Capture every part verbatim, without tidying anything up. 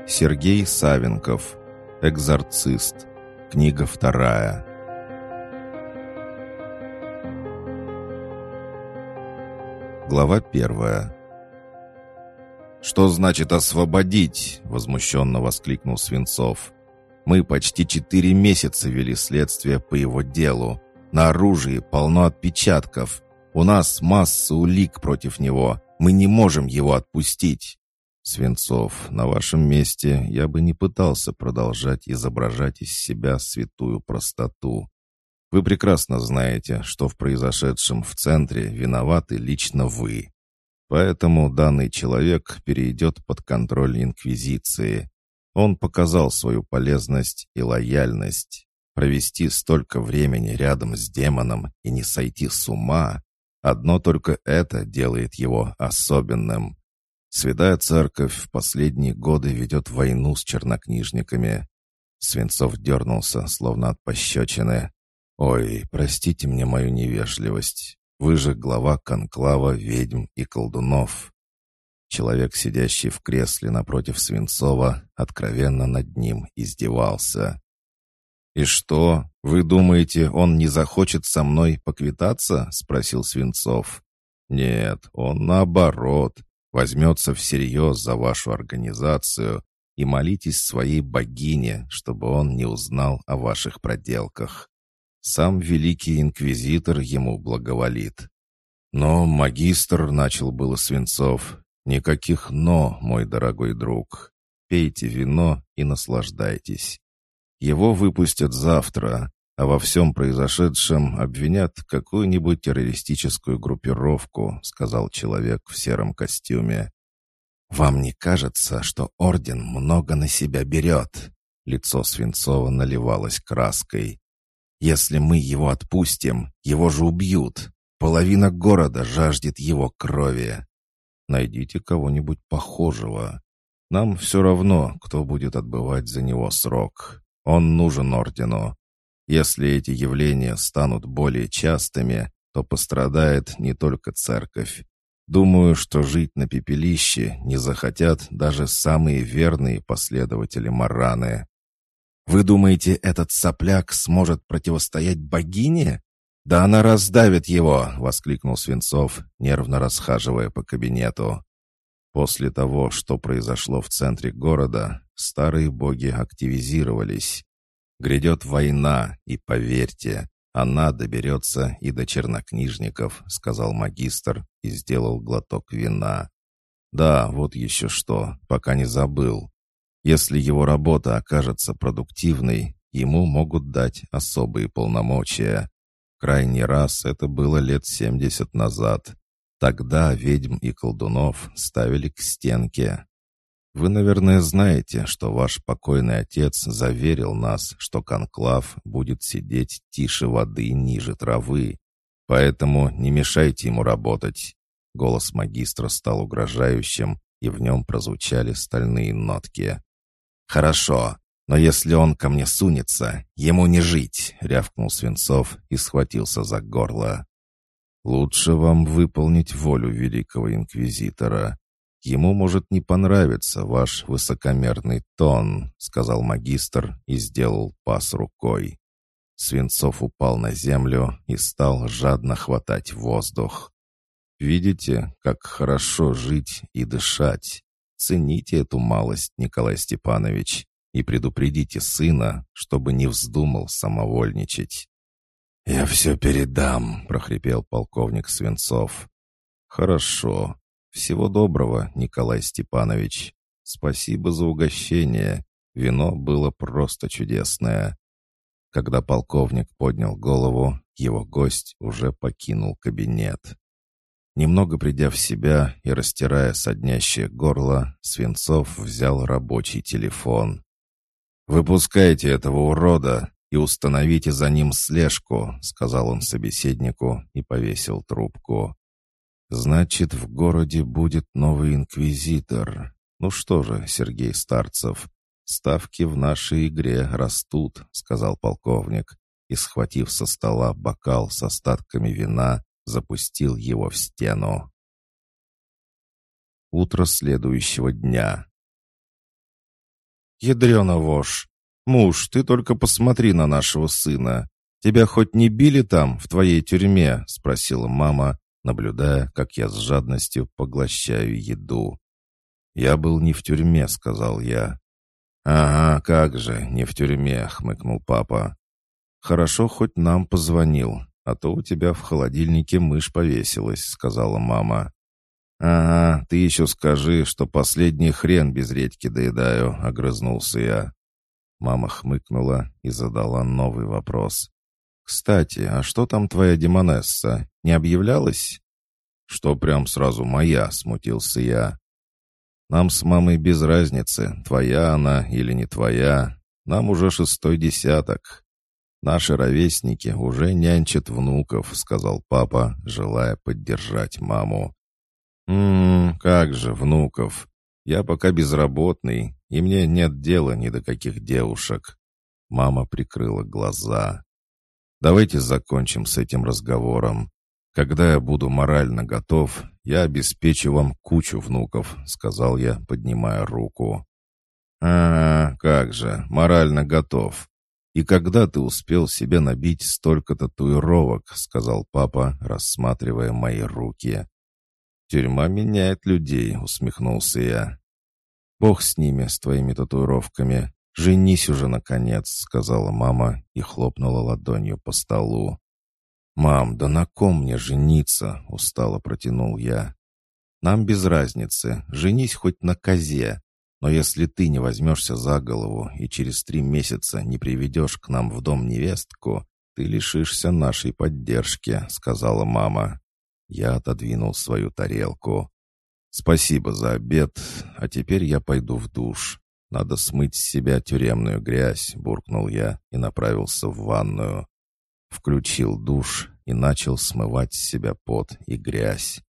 Сергей Савенков. Экзорцист. Книга вторая. Глава первая. «Что значит освободить?» — возмущенно воскликнул Свинцов. «Мы почти четыре месяца вели следствие по его делу. На оружии полно отпечатков. У нас масса улик против него. Мы не можем его отпустить». «Свинцов, на вашем месте я бы не пытался продолжать изображать из себя святую простоту. Вы прекрасно знаете, что в произошедшем в центре виноваты лично вы. Поэтому данный человек перейдет под контроль Инквизиции. Он показал свою полезность и лояльность. Провести столько времени рядом с демоном и не сойти с ума — одно только это делает его особенным. Святая Церковь в последние годы ведет войну с чернокнижниками». Свинцов дернулся, словно от пощечины. «Ой, простите мне мою невежливость. Вы же глава конклава ведьм и колдунов». Человек, сидящий в кресле напротив Свинцова, откровенно над ним издевался. «И что, вы думаете, он не захочет со мной поквитаться?» — спросил Свинцов. «Нет, он наоборот. Возьмется всерьез за вашу организацию и молитесь своей богине, чтобы он не узнал о ваших проделках. Сам великий инквизитор ему благоволит». «Но магистр», — начал было Свинцов. «Никаких «но», мой дорогой друг. Пейте вино и наслаждайтесь. Его выпустят завтра, а во всем произошедшем обвинят какую-нибудь террористическую группировку», — сказал человек в сером костюме. «Вам не кажется, что орден много на себя берет?» Лицо Свинцова наливалось краской. «Если мы его отпустим, его же убьют. Половина города жаждет его крови. Найдите кого-нибудь похожего. Нам все равно, кто будет отбывать за него срок. Он нужен ордену. Если эти явления станут более частыми, то пострадает не только церковь. Думаю, что жить на пепелище не захотят даже самые верные последователи Мараны». «Вы думаете, этот сопляк сможет противостоять богине? Да она раздавит его!» — воскликнул Свинцов, нервно расхаживая по кабинету. После того, что произошло в центре города, старые боги активизировались. Грядет война, и, поверьте, она доберется и до чернокнижников», — сказал магистр и сделал глоток вина. «Да, вот еще что, пока не забыл. Если его работа окажется продуктивной, ему могут дать особые полномочия. Крайний раз это было лет семьдесят назад. Тогда ведьм и колдунов ставили к стенке. Вы, наверное, знаете, что ваш покойный отец заверил нас, что конклав будет сидеть тише воды ниже травы. Поэтому не мешайте ему работать». Голос магистра стал угрожающим, и в нем прозвучали стальные нотки. «Хорошо, но если он ко мне сунется, ему не жить», — рявкнул Свинцов и схватился за горло. «Лучше вам выполнить волю великого инквизитора. Ему может не понравиться ваш высокомерный тон», — сказал магистр и сделал пас рукой. Свинцов упал на землю и стал жадно хватать воздух. «Видите, как хорошо жить и дышать? Цените эту малость, Николай Степанович, и предупредите сына, чтобы не вздумал самовольничать». «Я все передам», — прохрипел полковник Свинцов. «Хорошо. Всего доброго, Николай Степанович. Спасибо за угощение. Вино было просто чудесное». Когда полковник поднял голову, его гость уже покинул кабинет. Немного придя в себя и растирая соднящее горло, Свинцов взял рабочий телефон. «Выпускайте этого урода и установите за ним слежку», — сказал он собеседнику и повесил трубку. «Значит, в городе будет новый инквизитор. Ну что же, Сергей Старцев, ставки в нашей игре растут», — сказал полковник, и, схватив со стола бокал с остатками вина, запустил его в стену. Утро следующего дня. Ядрена вошь! Муж, ты только посмотри на нашего сына. Тебя хоть не били там, в твоей тюрьме?» — спросила мама, наблюдая, как я с жадностью поглощаю еду. «Я был не в тюрьме», — сказал я. «Ага, как же, не в тюрьме», — хмыкнул папа. «Хорошо, хоть нам позвонил, а то у тебя в холодильнике мышь повесилась», — сказала мама. «Ага, ты еще скажи, что последний хрен без редьки доедаю», — огрызнулся я. Мама хмыкнула и задала новый вопрос. «Кстати, а что там твоя демонесса? Не объявлялась?» «Что прям сразу моя?» — смутился я. «Нам с мамой без разницы, твоя она или не твоя. Нам уже шестой десяток. Наши ровесники уже нянчат внуков», — сказал папа, желая поддержать маму. «Ммм, как же, внуков. Я пока безработный, и мне нет дела ни до каких девушек». Мама прикрыла глаза. «Давайте закончим с этим разговором. Когда я буду морально готов, я обеспечу вам кучу внуков», — сказал я, поднимая руку. «А, как же, морально готов. И когда ты успел себе набить столько татуировок?» — сказал папа, рассматривая мои руки. «Тюрьма меняет людей», — усмехнулся я. «Бог с ними, с твоими татуировками. Женись уже, наконец», — сказала мама и хлопнула ладонью по столу. «Мам, да на ком мне жениться?» — устало протянул я. «Нам без разницы, женись хоть на козе. Но если ты не возьмешься за голову и через три месяца не приведешь к нам в дом невестку, ты лишишься нашей поддержки», — сказала мама. Я отодвинул свою тарелку. «Спасибо за обед, а теперь я пойду в душ. Надо смыть с себя тюремную грязь», — буркнул я и направился в ванную. Включил душ и начал смывать с себя пот и грязь.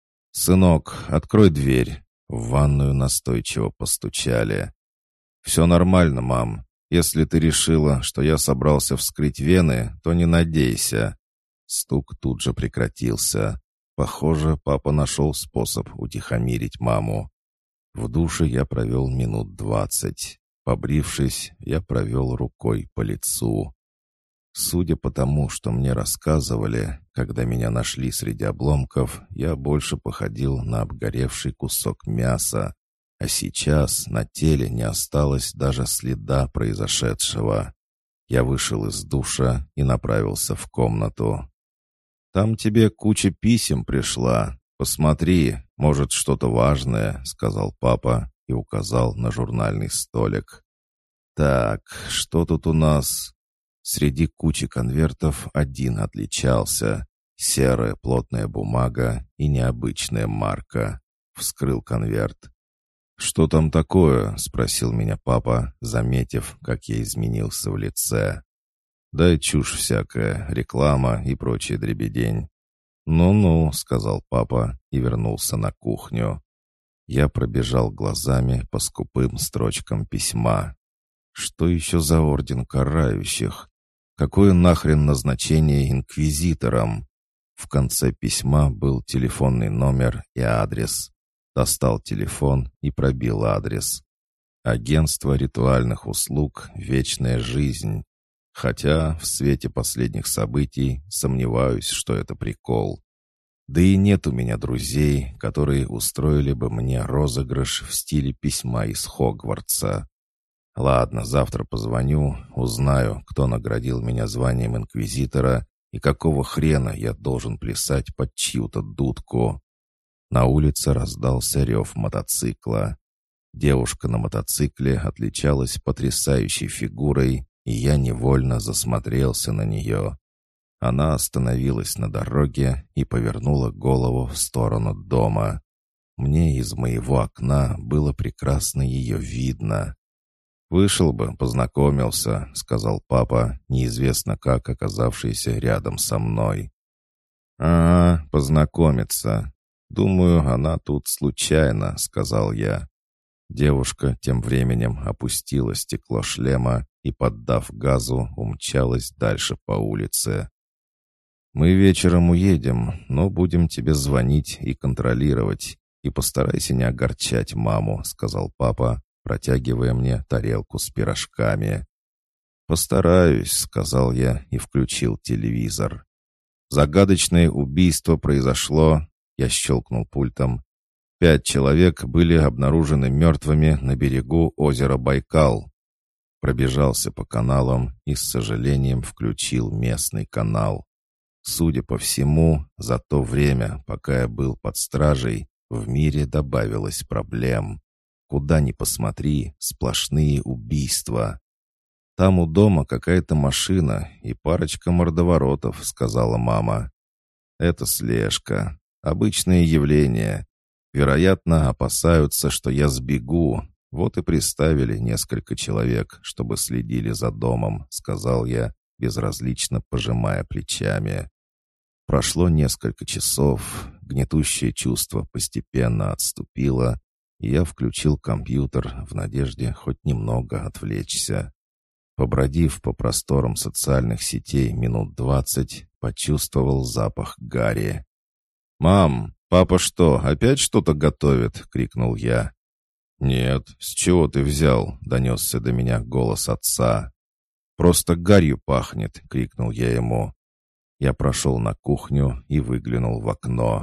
«Сынок, открой дверь». В ванную настойчиво постучали. «Все нормально, мам. Если ты решила, что я собрался вскрыть вены, то не надейся». Стук тут же прекратился. Похоже, папа нашел способ утихомирить маму. В душе я провел минут двадцать. Побрившись, я провел рукой по лицу. Судя по тому, что мне рассказывали, когда меня нашли среди обломков, я больше походил на обгоревший кусок мяса, а сейчас на теле не осталось даже следа произошедшего. Я вышел из душа и направился в комнату. «Там тебе куча писем пришла. Посмотри, может, что-то важное», — сказал папа и указал на журнальный столик. «Так, что тут у нас?» Среди кучи конвертов один отличался. Серая плотная бумага и необычная марка. Вскрыл конверт. «Что там такое?» — спросил меня папа, заметив, как я изменился в лице. «Да чушь всякая, реклама и прочая дребедень». «Ну-ну», — сказал папа и вернулся на кухню. Я пробежал глазами по скупым строчкам письма. Что еще за орден карающих? Какое нахрен назначение инквизиторам? В конце письма был телефонный номер и адрес. Достал телефон и пробил адрес. Агентство ритуальных услуг «Вечная жизнь». Хотя в свете последних событий сомневаюсь, что это прикол. Да и нет у меня друзей, которые устроили бы мне розыгрыш в стиле письма из Хогвартса. Ладно, завтра позвоню, узнаю, кто наградил меня званием инквизитора и какого хрена я должен плясать под чью-то дудку. На улице раздался рев мотоцикла. Девушка на мотоцикле отличалась потрясающей фигурой, и я невольно засмотрелся на нее. Она остановилась на дороге и повернула голову в сторону дома. Мне из моего окна было прекрасно ее видно. «Вышел бы, познакомился», — сказал папа, неизвестно как оказавшийся рядом со мной. «А, познакомиться. Думаю, она тут случайно», — сказал я. Девушка тем временем опустила стекло шлема и, поддав газу, умчалась дальше по улице. «Мы вечером уедем, но будем тебе звонить и контролировать. И постарайся не огорчать маму», — сказал папа, протягивая мне тарелку с пирожками. «Постараюсь», — сказал я и включил телевизор. Загадочное убийство произошло, я щелкнул пультом. Пять человек были обнаружены мертвыми на берегу озера Байкал. Пробежался по каналам и с сожалением включил местный канал. Судя по всему, за то время, пока я был под стражей, в мире добавилось проблем. Куда ни посмотри, сплошные убийства. «Там у дома какая-то машина и парочка мордоворотов», — сказала мама. «Это слежка. Обычное явление. Вероятно, опасаются, что я сбегу. Вот и приставили несколько человек, чтобы следили за домом», — сказал я, безразлично пожимая плечами. Прошло несколько часов, гнетущее чувство постепенно отступило, и я включил компьютер в надежде хоть немного отвлечься. Побродив по просторам социальных сетей минут двадцать, почувствовал запах гари. «Мам, папа что, опять что-то готовит?» — крикнул я. «Нет, с чего ты взял?» — донесся до меня голос отца. «Просто гарью пахнет!» — крикнул я ему. Я прошел на кухню и выглянул в окно.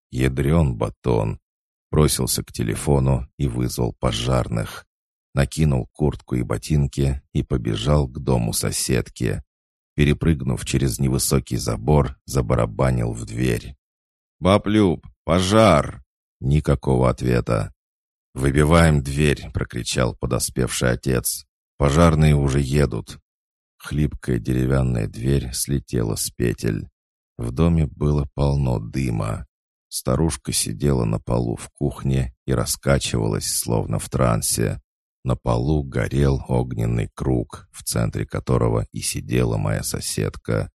Ядрен батон. Бросился к телефону и вызвал пожарных. Накинул куртку и ботинки и побежал к дому соседки. Перепрыгнув через невысокий забор, забарабанил в дверь. «Баб Люб, пожар!» Никакого ответа. «Выбиваем дверь!» — прокричал подоспевший отец. «Пожарные уже едут!» Хлипкая деревянная дверь слетела с петель. В доме было полно дыма. Старушка сидела на полу в кухне и раскачивалась, словно в трансе. На полу горел огненный круг, в центре которого и сидела моя соседка.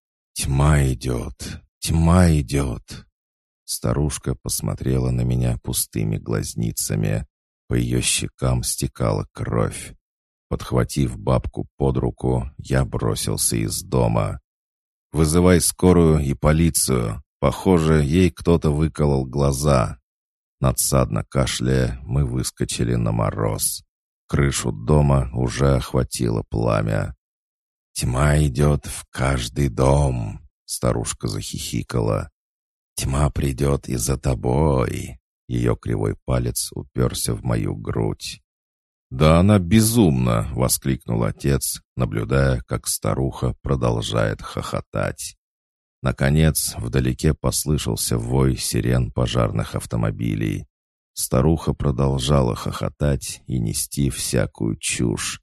«Тьма идет! Тьма идет!» Старушка посмотрела на меня пустыми глазницами. По ее щекам стекала кровь. Подхватив бабку под руку, я бросился из дома. «Вызывай скорую и полицию. Похоже, ей кто-то выколол глаза». Надсадно кашляя, мы выскочили на мороз. Крышу дома уже охватило пламя. «Тьма идет в каждый дом», — старушка захихикала. «Тьма придет и за тобой». Ее кривой палец уперся в мою грудь. «Да она безумна!» — воскликнул отец, наблюдая, как старуха продолжает хохотать. Наконец, вдалеке послышался вой сирен пожарных автомобилей. Старуха продолжала хохотать и нести всякую чушь.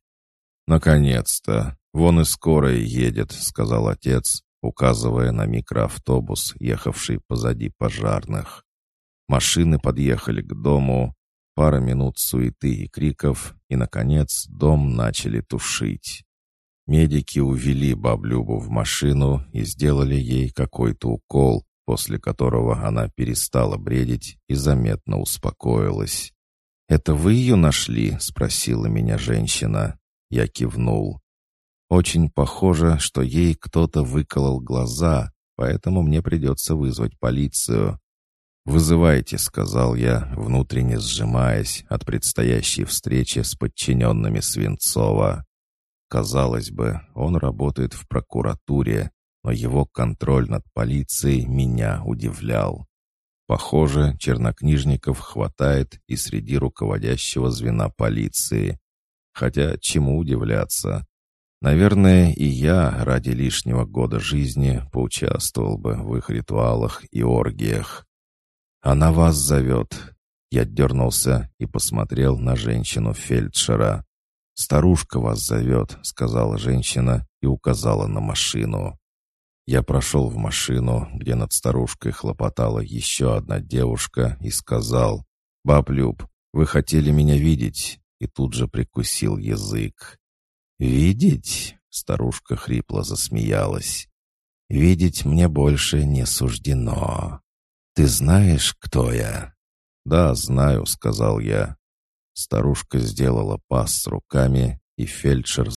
«Наконец-то! Вон и скорая едет», — сказал отец, указывая на микроавтобус, ехавший позади пожарных. Машины подъехали к дому, пара минут суеты и криков, и, наконец, дом начали тушить. Медики увели баблюбу в машину и сделали ей какой-то укол, после которого она перестала бредить и заметно успокоилась. «Это вы ее нашли?» — спросила меня женщина. Я кивнул. «Очень похоже, что ей кто-то выколол глаза, поэтому мне придется вызвать полицию». «Вызывайте», — сказал я, внутренне сжимаясь от предстоящей встречи с подчиненными Свинцова. Казалось бы, он работает в прокуратуре, но его контроль над полицией меня удивлял. Похоже, чернокнижников хватает и среди руководящего звена полиции. Хотя чему удивляться? Наверное, и я ради лишнего года жизни поучаствовал бы в их ритуалах и оргиях. «Она вас зовет». Я дернулся и посмотрел на женщину-фельдшера. «Старушка вас зовет», — сказала женщина и указала на машину. Я прошел в машину, где над старушкой хлопотала еще одна девушка, и сказал: «Баб Люб, вы хотели меня видеть?» И тут же прикусил язык. «Видеть?» — старушка хрипло засмеялась. «Видеть мне больше не суждено. Ты знаешь, кто я?» «Да, знаю», — сказал я. Старушка сделала пас с руками, и фельдшер